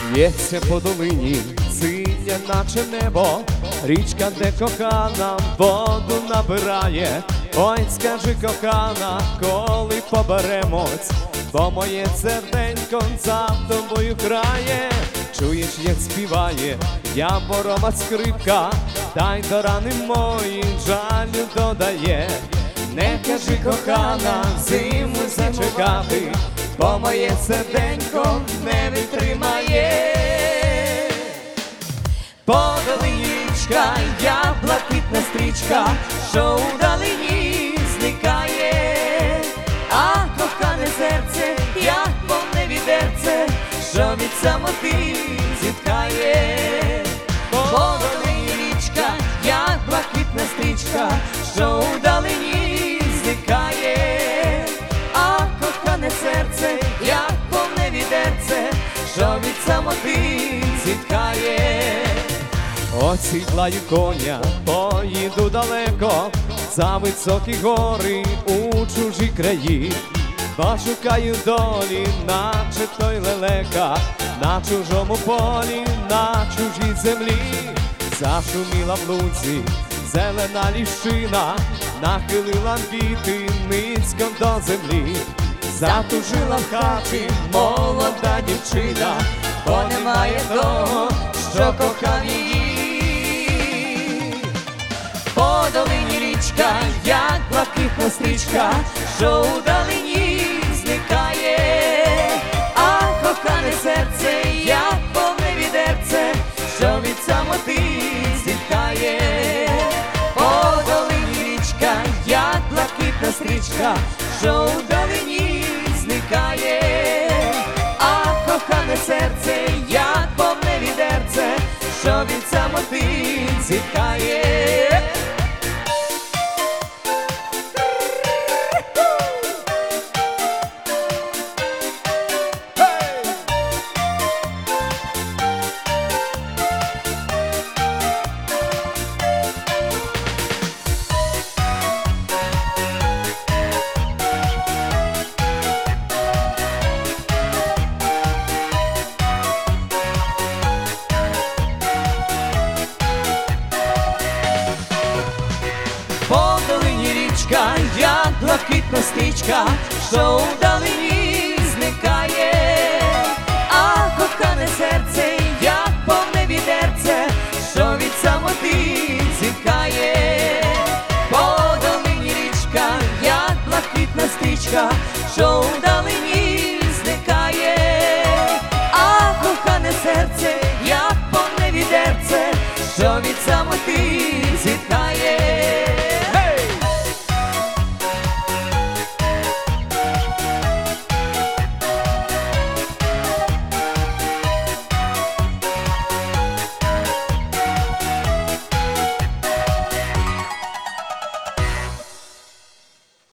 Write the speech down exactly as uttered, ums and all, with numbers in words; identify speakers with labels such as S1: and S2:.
S1: В'ється по долині, синя, наче небо, річка, де кохана воду набирає. Ой, скажи, кохана, коли поберемось, бо моє серденько за тобою грає. Чуєш, як співає Яворова скрипка, та й до рани мої жалю додає. Не кажи, кохана, зиму зачекати, бо моє серденько не витримає. По долині річка, я блакитна стрічка, що вдалині зникає, а кохане серце, як повне відерце, що від самоти зітхає. По долині річка, як блакитна стрічка, що вдалині зникає, а кохане серце, як повне відерце, що від самоти зітхає. Осідлаю коня, поїду далеко, за високі гори у чужі краї. Пошукаю долі, наче той лелека, на чужому полі, на чужій землі. Зашуміла в лузі зелена ліщина, нахилила квіти низько до землі. Затужила в хаті молода дівчина, бо немає того, що кохав її. По долині річка, як блакитна стрічка, що вдалині зникає, а кохане серце, як повне відерце, що від самоти зітхає. По долині річка, як блакитна стрічка, що вдалині зникає, а кохане серце, як повне відерце, що від самоти зітхає. По долині річка, як блакитна стрічка, що вдалині зникає, а кохане серце, як повне відерце, що від самоти зітхає. По долині річка, як блакитна стрічка, що вдалині зникає, а кохане серце, як повне відерце, що від самоти